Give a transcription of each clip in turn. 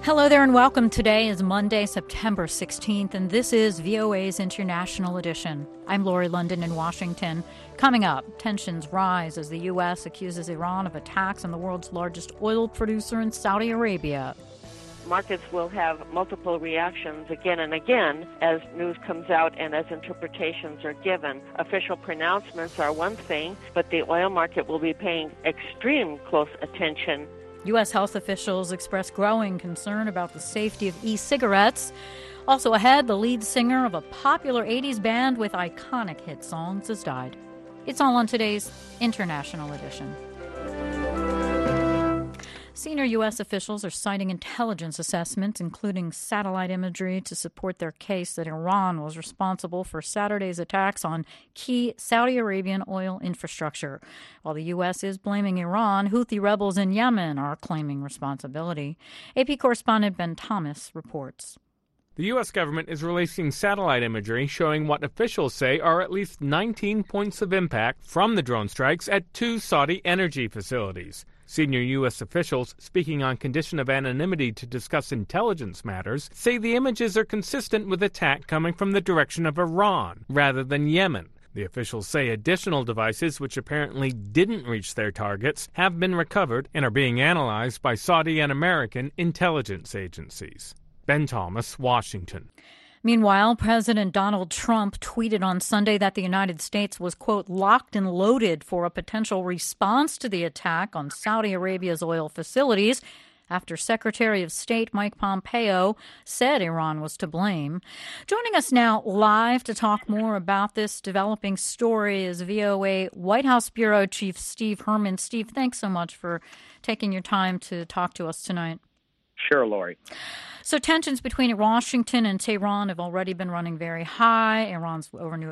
Hello there and welcome. Today is Monday, September 16th, and this is VOA's International Edition. I'm Lori London in Washington. Coming up, tensions rise as the U.S. accuses Iran of attacks on the world's largest oil producer in Saudi Arabia. Markets will have multiple reactions again and again as news comes out and as interpretations are given. Official pronouncements are one thing, but the oil market will be paying extreme close attention. U.S. health officials express growing concern about the safety of e-cigarettes. Also ahead, the lead singer of a popular 80s band with iconic hit songs has died. It's all on today's International Edition. Senior U.S. officials are citing intelligence assessments, including satellite imagery, to support their case that Iran was responsible for Saturday's attacks on key Saudi Arabian oil infrastructure. While the U.S. is blaming Iran, Houthi rebels in Yemen are claiming responsibility. AP correspondent Ben Thomas reports. The U.S. government is releasing satellite imagery showing what officials say are at least 19 points of impact from the drone strikes at two Saudi energy facilities. Senior U.S. officials, speaking on condition of anonymity to discuss intelligence matters, say the images are consistent with attack coming from the direction of Iran rather than Yemen. The officials say additional devices, which apparently didn't reach their targets, have been recovered and are being analyzed by Saudi and American intelligence agencies. Ben Thomas, Washington. Meanwhile, President Donald Trump tweeted on Sunday that the United States was, quote, locked and loaded for a potential response to the attack on Saudi Arabia's oil facilities after Secretary of State Mike Pompeo said Iran was to blame. Joining us now live to talk more about this developing story is VOA White House Bureau Chief Steve Herman. Steve, thanks so much for taking your time to talk to us tonight. Sure, Lori. So tensions between Washington and Tehran have already been running very high. Iran's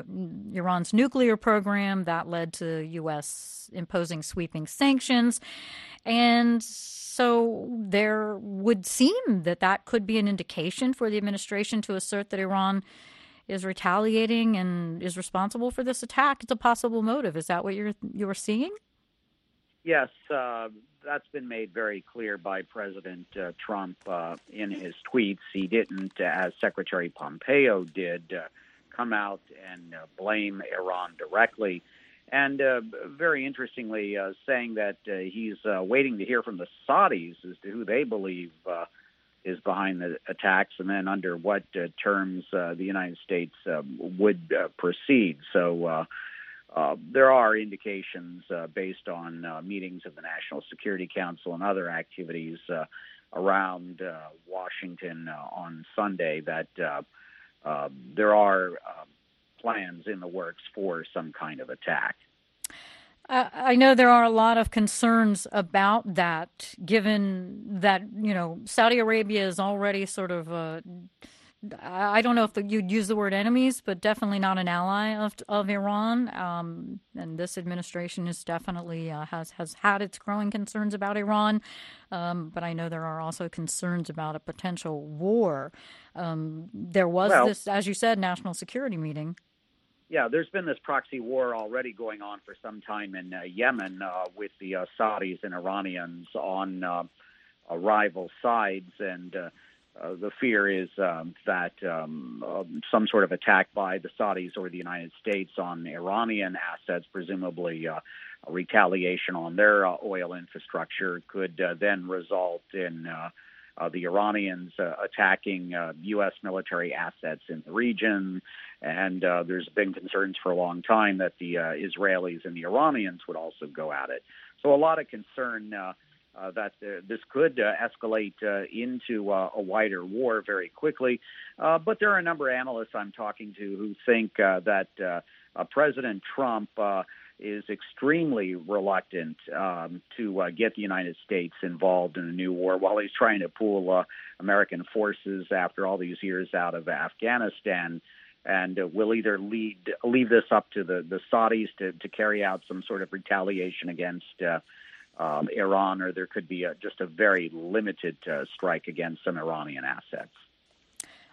nuclear program, that led to U.S. imposing sweeping sanctions. And so there would seem that could be an indication for the administration to assert that Iran is retaliating and is responsible for this attack. It's a possible motive. Is that what you're seeing? Yes, that's been made very clear by President Trump in his tweets. He didn't, as Secretary Pompeo did, come out and blame Iran directly. And very interestingly, saying that he's waiting to hear from the Saudis as to who they believe is behind the attacks and then under what terms the United States would proceed. So there are indications based on meetings of the National Security Council and other activities around Washington on Sunday that there are plans in the works for some kind of attack. I know there are a lot of concerns about that, given that, Saudi Arabia is already sort of I don't know if you'd use the word enemies, but definitely not an ally of Iran. And this administration is definitely has had its growing concerns about Iran. But I know there are also concerns about a potential war. There was this, as you said, national security meeting. Yeah, there's been this proxy war already going on for some time in Yemen with the Saudis and Iranians on rival sides, and the fear is that some sort of attack by the Saudis or the United States on Iranian assets, presumably a retaliation on their oil infrastructure, could then result in the Iranians attacking U.S. military assets in the region. And there's been concerns for a long time that the Israelis and the Iranians would also go at it. So a lot of concern that this could escalate into a wider war very quickly. But there are a number of analysts I'm talking to who think that President Trump is extremely reluctant to get the United States involved in a new war while he's trying to pull American forces after all these years out of Afghanistan. And will either leave this up to the Saudis to carry out some sort of retaliation against Iran, or there could be just a very limited strike against some Iranian assets.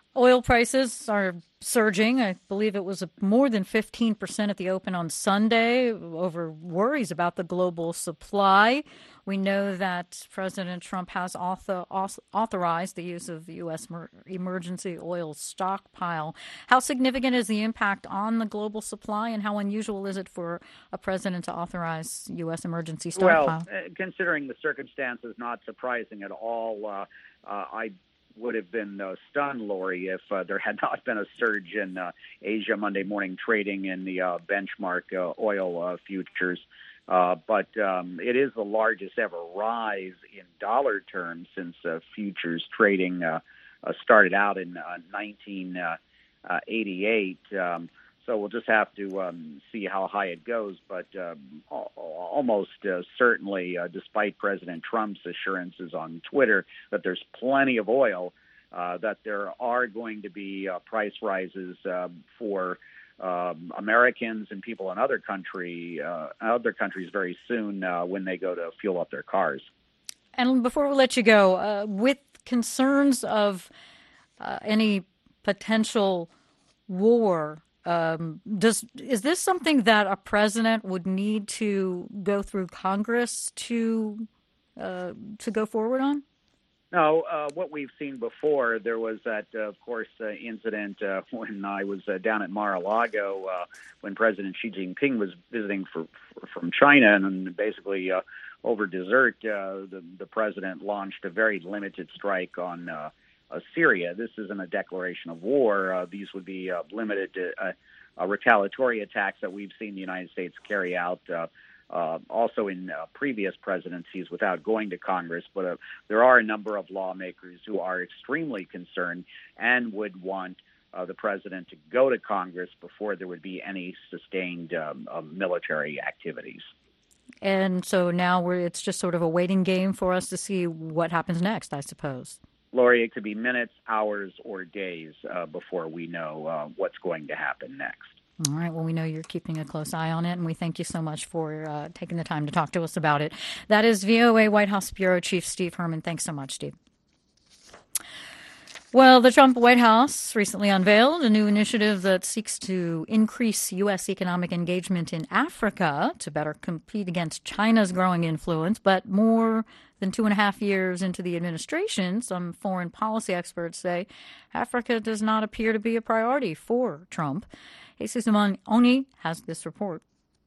Oil prices are surging. I believe it was more than 15% at the open on Sunday over worries about the global supply. We know that President Trump has authorized the use of the U.S. emergency oil stockpile. How significant is the impact on the global supply, and how unusual is it for a president to authorize U.S. emergency stockpile? Well, considering the circumstances, not surprising at all. I would have been stunned, Lori, if there had not been a surge in Asia Monday morning trading in the benchmark oil futures. But it is the largest ever rise in dollar terms since futures trading started out in 1988. So we'll just have to see how high it goes. But almost certainly, despite President Trump's assurances on Twitter that there's plenty of oil, that there are going to be price rises for Americans and people in other countries very soon when they go to fuel up their cars. And before we let you go, with concerns of any potential war, is this something that a president would need to go through Congress to go forward on? No, what we've seen before, there was that, of course, incident when I was down at Mar-a-Lago when President Xi Jinping was visiting from China, and basically over dessert, the president launched a very limited strike on Syria. This isn't a declaration of war. These would be limited to retaliatory attacks that we've seen the United States carry out also in previous presidencies without going to Congress. But there are a number of lawmakers who are extremely concerned and would want the president to go to Congress before there would be any sustained military activities. And so now it's just sort of a waiting game for us to see what happens next, I suppose. Lori, it could be minutes, hours, or days before we know what's going to happen next. All right. Well, we know you're keeping a close eye on it, and we thank you so much for taking the time to talk to us about it. That is VOA White House Bureau Chief Steve Herman. Thanks so much, Steve. Well, the Trump White House recently unveiled a new initiative that seeks to increase U.S. economic engagement in Africa to better compete against China's growing influence. But more than 2.5 years into the administration, some foreign policy experts say Africa does not appear to be a priority for Trump. Jesus Oni has this report.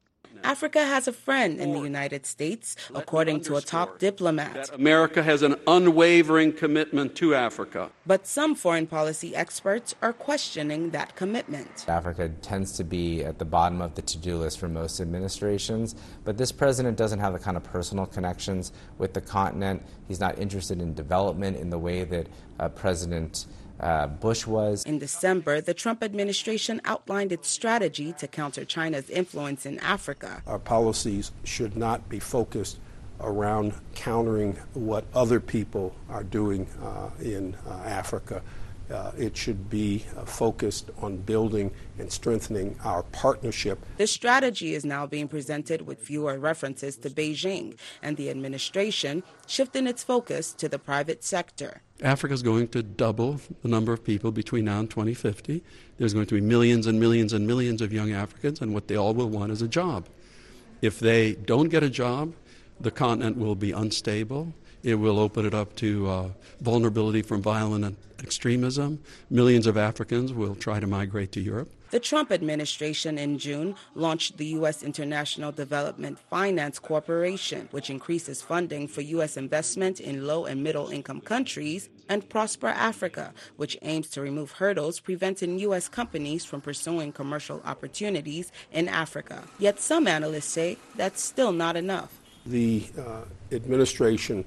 Africa has a friend in the United States, according to a top diplomat. America has an unwavering commitment to Africa. But some foreign policy experts are questioning that commitment. Africa tends to be at the bottom of the to-do list for most administrations, but this president doesn't have the kind of personal connections with the continent. He's not interested in development in the way that President Bush was. In December, the Trump administration outlined its strategy to counter China's influence in Africa. Our policies should not be focused around countering what other people are doing in Africa. It should be focused on building and strengthening our partnership. The strategy is now being presented with fewer references to Beijing, and the administration shifting its focus to the private sector. Africa is going to double the number of people between now and 2050. There's going to be millions and millions and millions of young Africans, and what they all will want is a job. If they don't get a job, the continent will be unstable. It will open it up to vulnerability from violent extremism. Millions of Africans will try to migrate to Europe. The Trump administration in June launched the U.S. International Development Finance Corporation, which increases funding for U.S. investment in low and middle income countries, and Prosper Africa, which aims to remove hurdles preventing U.S. companies from pursuing commercial opportunities in Africa. Yet some analysts say that's still not enough. The administration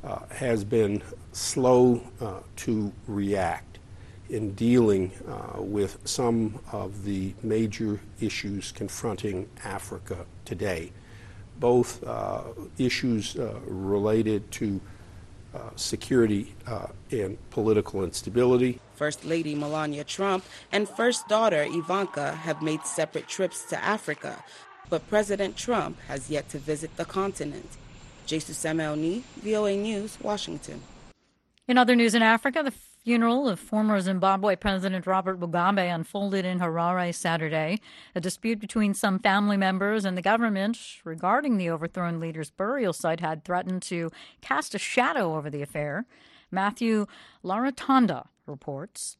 has been slow to react in dealing with some of the major issues confronting Africa today, both issues related to security and political instability. First Lady Melania Trump and First Daughter Ivanka have made separate trips to Africa, but President Trump has yet to visit the continent. Jesus Oni, VOA News, Washington. In other news in Africa, the funeral of former Zimbabwe President Robert Mugabe unfolded in Harare Saturday. A dispute between some family members and the government regarding the overthrown leader's burial site had threatened to cast a shadow over the affair. Matthew Laratanda reports.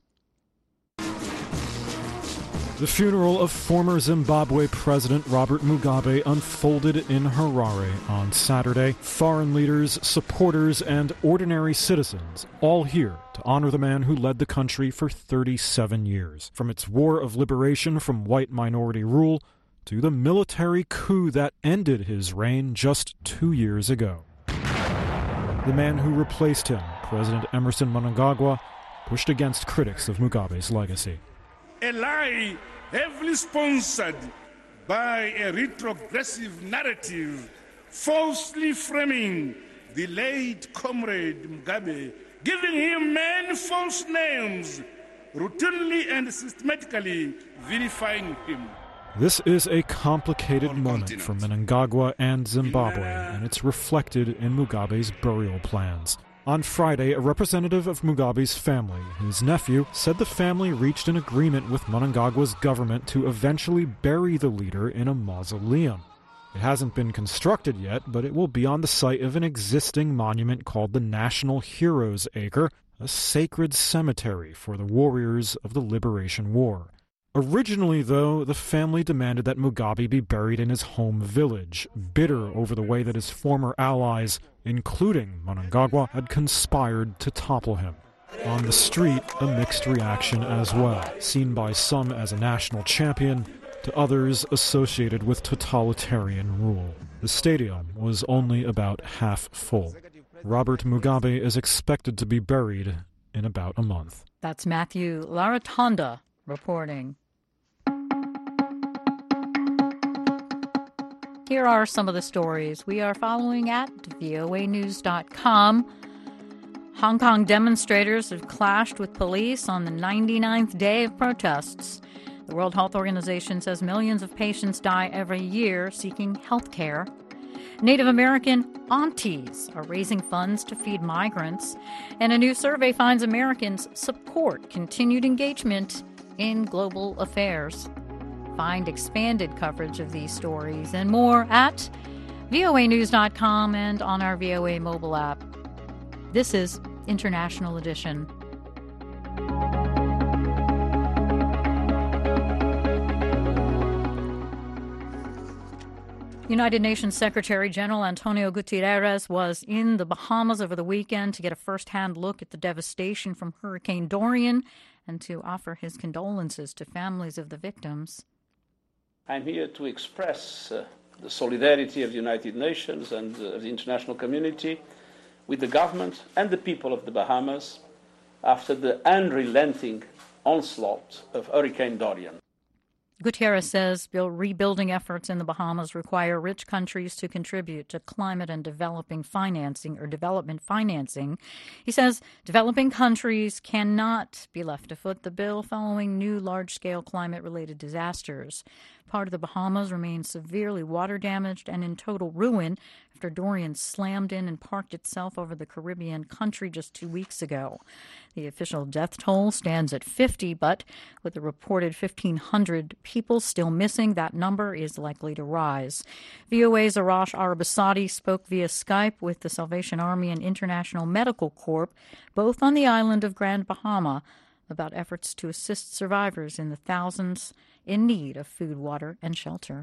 The funeral of former Zimbabwe President Robert Mugabe unfolded in Harare on Saturday. Foreign leaders, supporters, and ordinary citizens all here to honor the man who led the country for 37 years. From its war of liberation from white minority rule to the military coup that ended his reign just 2 years ago. The man who replaced him, President Emmerson Mnangagwa, pushed against critics of Mugabe's legacy. A lie heavily sponsored by a retrogressive narrative falsely framing the late comrade Mugabe, giving him many false names, routinely and systematically vilifying him. This is a complicated moment for Mnangagwa and Zimbabwe, and it's reflected in Mugabe's burial plans. On Friday, a representative of Mugabe's family, his nephew, said the family reached an agreement with Mnangagwa's government to eventually bury the leader in a mausoleum. It hasn't been constructed yet, but it will be on the site of an existing monument called the National Heroes Acre, a sacred cemetery for the warriors of the Liberation War. Originally, though, the family demanded that Mugabe be buried in his home village, bitter over the way that his former allies, including Mnangagwa, had conspired to topple him. On the street, a mixed reaction as well, seen by some as a national champion, to others associated with totalitarian rule. The stadium was only about half full. Robert Mugabe is expected to be buried in about a month. That's Matthew Laratanda reporting. Here are some of the stories we are following at voanews.com. Hong Kong demonstrators have clashed with police on the 99th day of protests. The World Health Organization says millions of patients die every year seeking health care. Native American aunties are raising funds to feed migrants. And a new survey finds Americans support continued engagement in global affairs. Find expanded coverage of these stories and more at voanews.com and on our VOA mobile app. This is International Edition. United Nations Secretary General Antonio Guterres was in the Bahamas over the weekend to get a first-hand look at the devastation from Hurricane Dorian and to offer his condolences to families of the victims. I'm here to express the solidarity of the United Nations and of the international community with the government and the people of the Bahamas after the unrelenting onslaught of Hurricane Dorian. Guterres says rebuilding efforts in the Bahamas require rich countries to contribute to climate and development financing. He says developing countries cannot be left afoot the bill following new large-scale climate-related disasters. Part of the Bahamas remains severely water damaged and in total ruin after Dorian slammed in and parked itself over the Caribbean country just 2 weeks ago. The official death toll stands at 50, but with the reported 1,500 people still missing, that number is likely to rise. VOA's Arash Arabasadi spoke via Skype with the Salvation Army and International Medical Corps, both on the island of Grand Bahama, about efforts to assist survivors in the thousands in need of food, water, and shelter.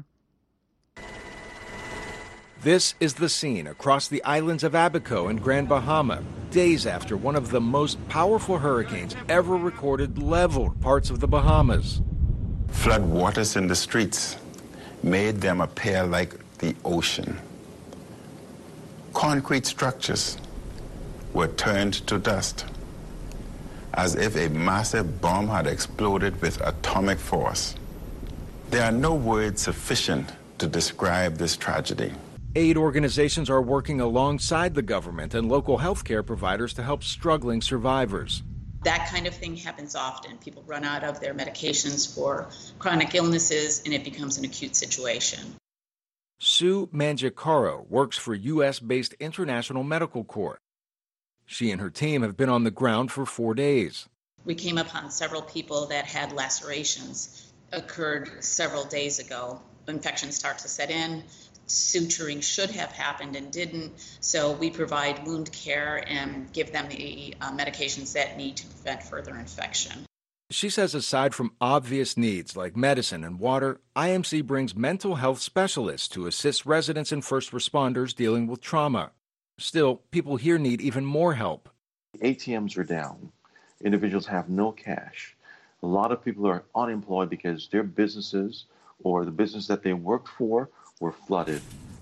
This is the scene across the islands of Abaco and Grand Bahama, days after one of the most powerful hurricanes ever recorded leveled parts of the Bahamas. Flood waters in the streets made them appear like the ocean. Concrete structures were turned to dust, as if a massive bomb had exploded with atomic force. There are no words sufficient to describe this tragedy. Aid organizations are working alongside the government and local healthcare providers to help struggling survivors. That kind of thing happens often. People run out of their medications for chronic illnesses, and it becomes an acute situation. Sue Manjacaro works for U.S.-based International Medical Corps. She and her team have been on the ground for 4 days. We came upon several people that had lacerations, occurred several days ago. Infections start to set in. Suturing should have happened and didn't. So we provide wound care and give them the medications that need to prevent further infection. She says aside from obvious needs like medicine and water, IMC brings mental health specialists to assist residents and first responders dealing with trauma. Still, people here need even more help. ATMs are down. Individuals have no cash. A lot of people are unemployed because their businesses or the business that they worked for were flooded.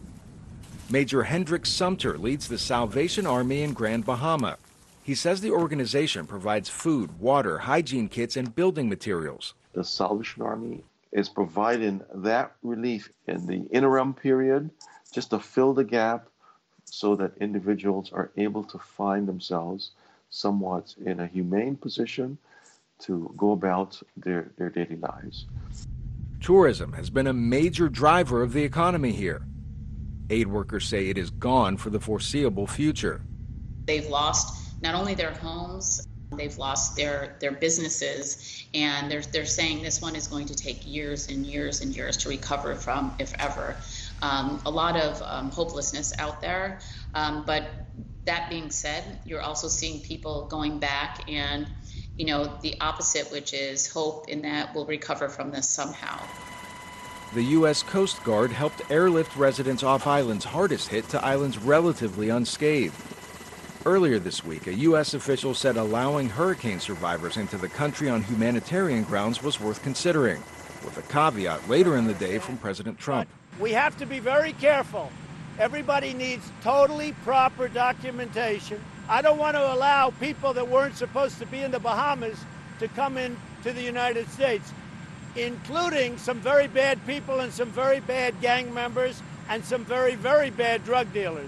Major Hendrik Sumter leads the Salvation Army in Grand Bahama. He says the organization provides food, water, hygiene kits, and building materials. The Salvation Army is providing that relief in the interim period just to fill the gap so that individuals are able to find themselves somewhat in a humane position to go about their daily lives. Tourism has been a major driver of the economy here. Aid workers say it is gone for the foreseeable future. They've lost not only their homes, they've lost their businesses, and they're saying this one is going to take years and years and years to recover from, if ever. A lot of hopelessness out there, but that being said, you're also seeing people going back and, the opposite, which is hope in that we'll recover from this somehow. The U.S. Coast Guard helped airlift residents off islands hardest hit to islands relatively unscathed. Earlier this week, a U.S. official said allowing hurricane survivors into the country on humanitarian grounds was worth considering, with a caveat later in the day from President Trump. We have to be very careful. Everybody needs totally proper documentation. I don't want to allow people that weren't supposed to be in the Bahamas to come into the United States, including some very bad people and some very bad gang members and some very, very bad drug dealers.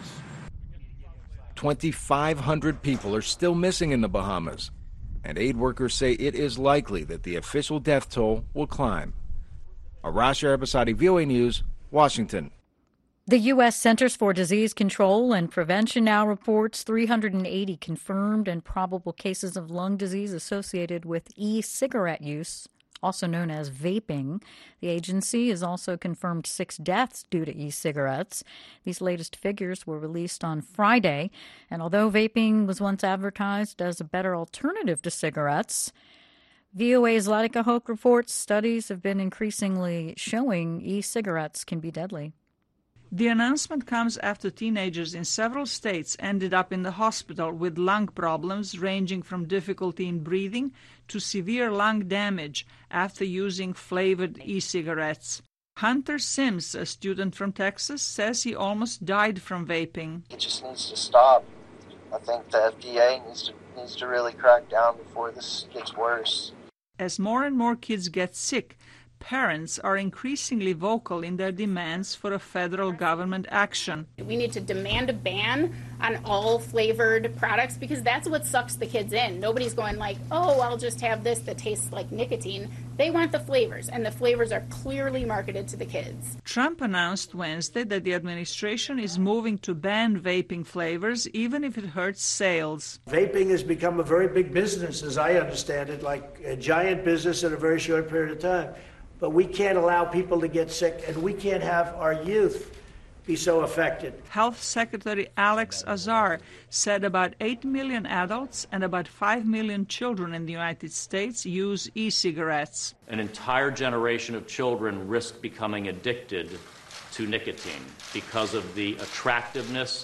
2,500 people are still missing in the Bahamas, and aid workers say it is likely that the official death toll will climb. Arash Arabasadi, VOA News, Washington. The U.S. Centers for Disease Control and Prevention now reports 380 confirmed and probable cases of lung disease associated with e-cigarette use, also known as vaping. The agency has also confirmed 6 deaths due to e-cigarettes. These latest figures were released on Friday, and although vaping was once advertised as a better alternative to cigarettes, VOA's Latika Hoke reports studies have been increasingly showing e-cigarettes can be deadly. The announcement comes after teenagers in several states ended up in the hospital with lung problems ranging from difficulty in breathing to severe lung damage after using flavored e-cigarettes. Hunter Sims, a student from Texas, says he almost died from vaping. It just needs to stop. I think the FDA needs to really crack down before this gets worse. As more and more kids get sick, parents are increasingly vocal in their demands for a federal government action. We need to demand a ban on all flavored products because that's what sucks the kids in. Nobody's going like, oh, I'll just have this that tastes like nicotine. They want the flavors, and the flavors are clearly marketed to the kids. Trump announced Wednesday that the administration is moving to ban vaping flavors, even if it hurts sales. Vaping has become a very big business, as I understand it, like a giant business in a very short period of time. But we can't allow people to get sick, and we can't have our youth be so affected. Health Secretary Alex Azar said about 8 million adults and about 5 million children in the United States use e-cigarettes. An entire generation of children risk becoming addicted to nicotine because of the attractiveness,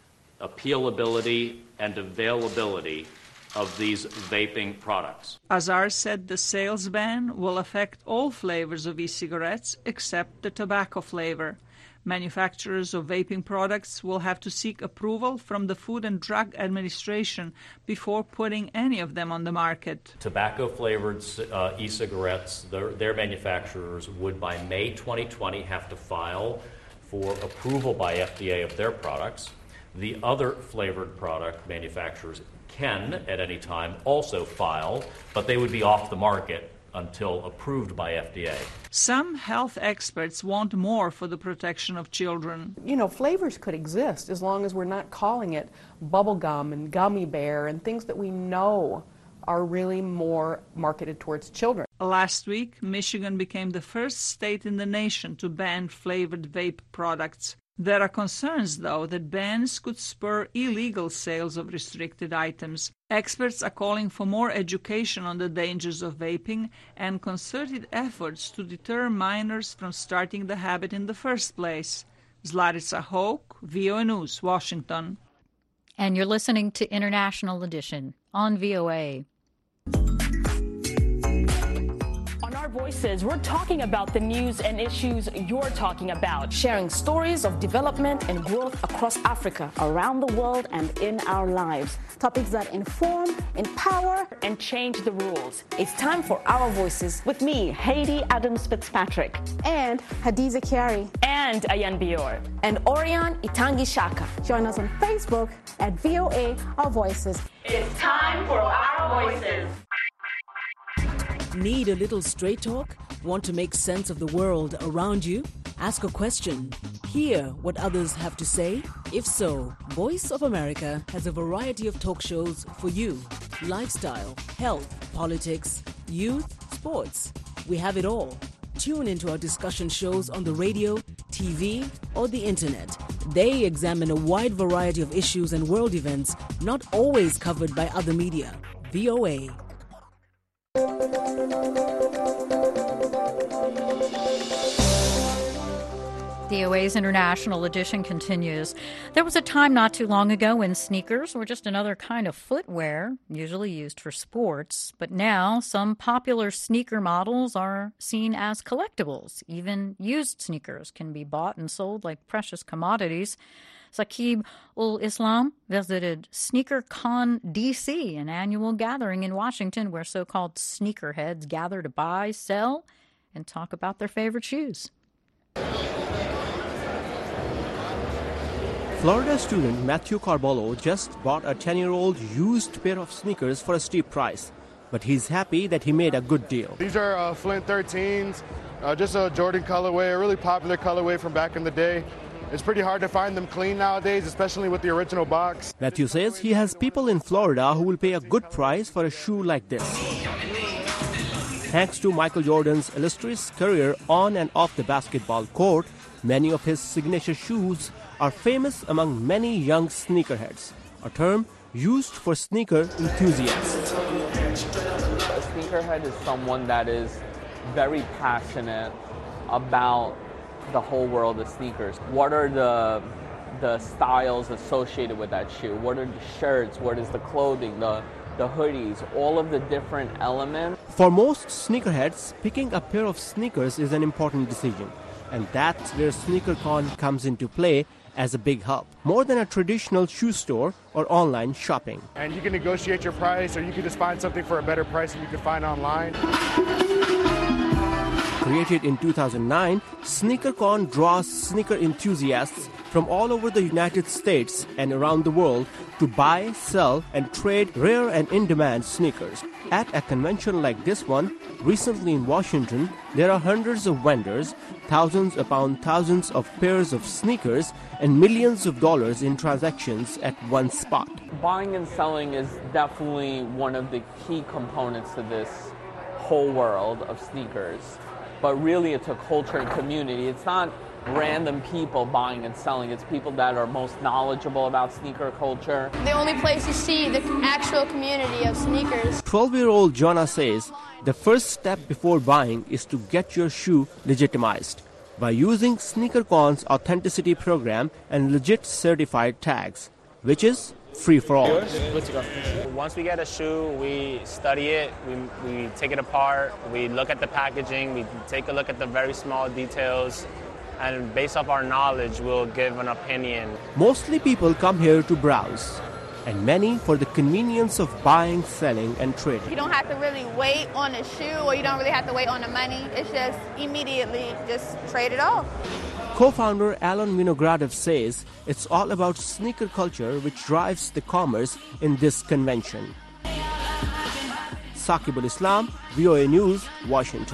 appealability, and availability of these vaping products. Azar said the sales ban will affect all flavors of e-cigarettes except the tobacco flavor. Manufacturers of vaping products will have to seek approval from the Food and Drug Administration before putting any of them on the market. Tobacco-flavored e-cigarettes, their manufacturers would by May 2020 have to file for approval by FDA of their products. The other flavored product manufacturers can, at any time, also file, but they would be off the market until approved by FDA. Some health experts want more for the protection of children. You know, flavors could exist as long as we're not calling it bubble gum and gummy bear and things that we know are really more marketed towards children. Last week, Michigan became the first state in the nation to ban flavored vape products. There are concerns, though, that bans could spur illegal sales of restricted items. Experts are calling for more education on the dangers of vaping and concerted efforts to deter minors from starting the habit in the first place. Zlarica Hoke, VOA News, Washington. And you're listening to International Edition on VOA. Our Voices, we're talking about the news and issues you're talking about, sharing stories of development and growth across Africa, around the world, and in our lives. Topics that inform, empower, and change the rules. It's time for Our Voices with me, Haiti Adams Fitzpatrick, and Hadiza Kiari, and Ayan Bior, and Orion Itangi Shaka. Join us on Facebook at VOA Our Voices. It's time for Our Voices. Need a little straight talk? Want to make sense of the world around you? Ask a question. Hear what others have to say? If so, Voice of America has a variety of talk shows for you. Lifestyle, health, politics, youth, sports. We have it all. Tune into our discussion shows on the radio, TV, or the internet. They examine a wide variety of issues and world events not always covered by other media. VOA. VOA's International Edition continues. There was a time not too long ago when sneakers were just another kind of footwear, usually used for sports. But now some popular sneaker models are seen as collectibles. Even used sneakers can be bought and sold like precious commodities. Saqib ul-Islam visited SneakerCon DC, an annual gathering in Washington where so-called sneakerheads gather to buy, sell, and talk about their favorite shoes. Florida student Matthew Carbolo just bought a 10-year-old used pair of sneakers for a steep price. But he's happy that he made a good deal. These are Flint 13s, just a Jordan colorway, a really popular colorway from back in the day. It's pretty hard to find them clean nowadays, especially with the original box. Matthew says he has people in Florida who will pay a good price for a shoe like this. Thanks to Michael Jordan's illustrious career on and off the basketball court, many of his signature shoes are famous among many young sneakerheads, a term used for sneaker enthusiasts. A sneakerhead is someone that is very passionate about the whole world of sneakers. What are the styles associated with that shoe? What are the shirts? What is the clothing, the hoodies, all of the different elements? For most sneakerheads, picking a pair of sneakers is an important decision, and that's where SneakerCon comes into play as a big help, more than a traditional shoe store or online shopping. And you can negotiate your price, or you can just find something for a better price than you can find online. Created in 2009, SneakerCon draws sneaker enthusiasts from all over the United States and around the world to buy, sell, and trade rare and in-demand sneakers. At a convention like this one, recently in Washington, there are hundreds of vendors, thousands upon thousands of pairs of sneakers, and millions of dollars in transactions at one spot. Buying and selling is definitely one of the key components to this whole world of sneakers. But really, it's a culture and community. It's not random people buying and selling. It's people that are most knowledgeable about sneaker culture. The only place you see the actual community of sneakers. 12-year-old Jonah says the first step before buying is to get your shoe legitimized by using SneakerCon's authenticity program and legit certified tags, which is free for all. Good to go. Once we get a shoe, we study it, we take it apart, we look at the packaging, we take a look at the very small details, and based off our knowledge, we'll give an opinion. Mostly people come here to browse, and many for the convenience of buying, selling, and trading. You don't have to really wait on the shoe, or you don't really have to wait on the money. It's just immediately just trade it off. Co-founder Alan Vinogradov says it's all about sneaker culture which drives the commerce in this convention. Saqib al-Islam, VOA News, Washington.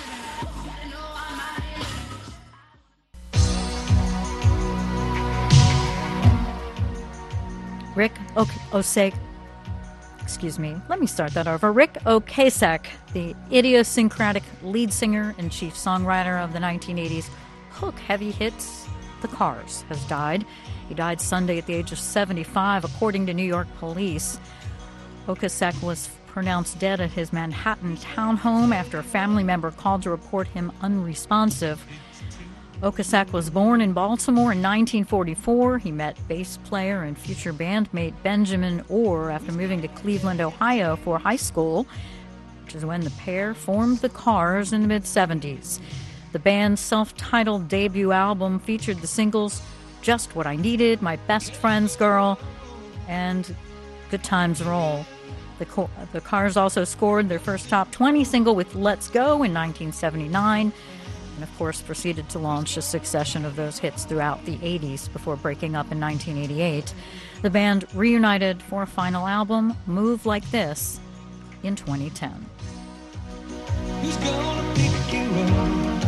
Rick Ocasek, let me start that over. Rick Ocasek, the idiosyncratic lead singer and chief songwriter of the 1980s Hook heavy hits The Cars, has died. He died Sunday at the age of 75, according to New York police. Ocasek was pronounced dead at his Manhattan townhome after a family member called to report him unresponsive. Ocasek was born in Baltimore in 1944. He met bass player and future bandmate Benjamin Orr after moving to Cleveland, Ohio for high school, which is when the pair formed The Cars in the mid-'70s. The band's self-titled debut album featured the singles Just What I Needed, My Best Friend's Girl, and Good Times Roll. The Cars also scored their first top 20 single with Let's Go in 1979, and of course proceeded to launch a succession of those hits throughout the 80s before breaking up in 1988. The band reunited for a final album, Move Like This, in 2010. Who's gonna pick you up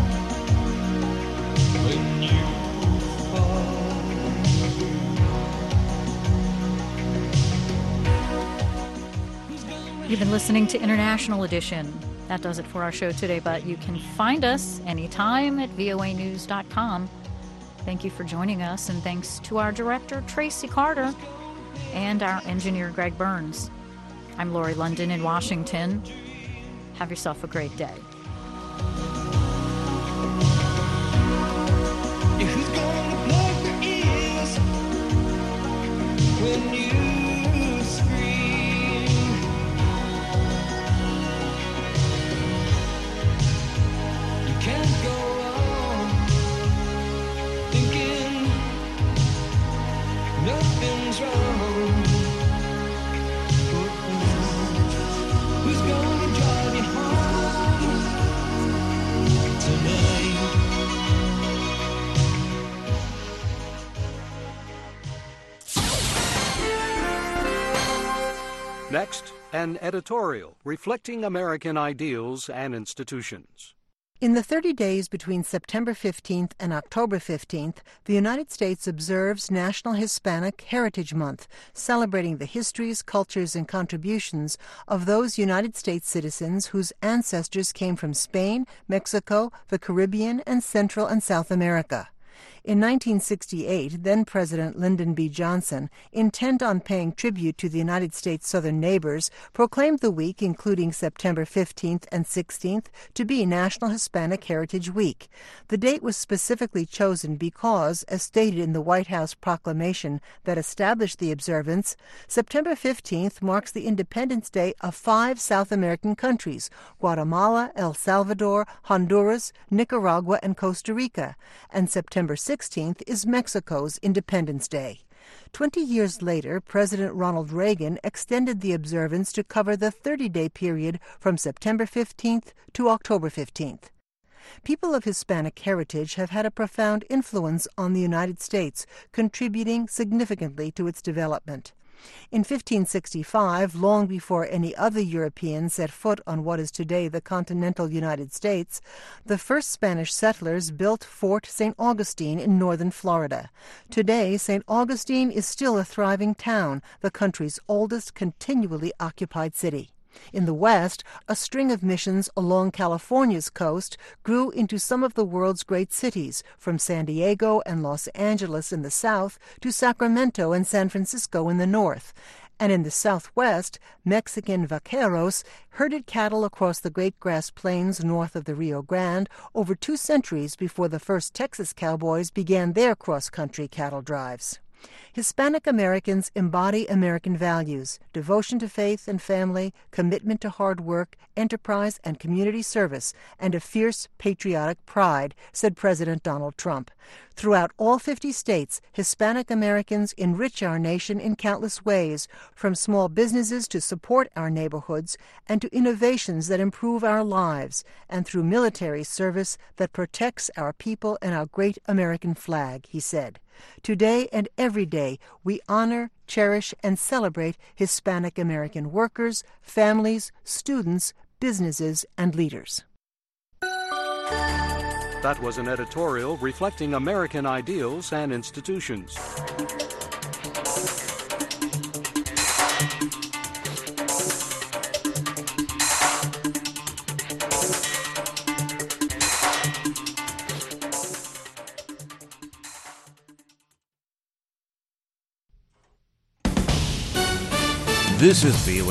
when you fall? You've been listening to International Edition. That does it for our show today, but you can find us anytime at voanews.com. Thank you for joining us, and thanks to our director, Tracy Carter, and our engineer, Greg Burns. I'm Lori London in Washington. Have yourself a great day. Who's gonna plug the ears when you scream? You can't go on thinking nothing's wrong. Who's gonna drive you home tonight? Next, an editorial reflecting American ideals and institutions. In the 30 days between September 15th and October 15th, the United States observes National Hispanic Heritage Month, celebrating the histories, cultures, and contributions of those United States citizens whose ancestors came from Spain, Mexico, the Caribbean, and Central and South America. In 1968, then-President Lyndon B. Johnson, intent on paying tribute to the United States' southern neighbors, proclaimed the week, including September 15th and 16th, to be National Hispanic Heritage Week. The date was specifically chosen because, as stated in the White House proclamation that established the observance, September 15th marks the Independence Day of 5 South American countries: Guatemala, El Salvador, Honduras, Nicaragua, and Costa Rica, and September 16th is Mexico's Independence Day. 20 years later, President Ronald Reagan extended the observance to cover the 30-day period from September 15th to October 15th. People of Hispanic heritage have had a profound influence on the United States, contributing significantly to its development. In 1565, long before any other Europeans set foot on what is today the continental United States, the first Spanish settlers built Fort St. Augustine in northern Florida. Today, St. Augustine is still a thriving town, the country's oldest continually occupied city. In the West, a string of missions along California's coast grew into some of the world's great cities, from San Diego and Los Angeles in the south to Sacramento and San Francisco in the north. And in the southwest, Mexican vaqueros herded cattle across the Great Grass Plains north of the Rio Grande over 2 centuries before the first Texas cowboys began their cross-country cattle drives. Hispanic Americans embody American values: devotion to faith and family, commitment to hard work, enterprise and community service, and a fierce patriotic pride, said President Donald Trump. Throughout all 50 states, Hispanic Americans enrich our nation in countless ways, from small businesses to support our neighborhoods and to innovations that improve our lives, and through military service that protects our people and our great American flag, he said. Today and every day, we honor, cherish, and celebrate Hispanic American workers, families, students, businesses, and leaders. That was an editorial reflecting American ideals and institutions. This is VOA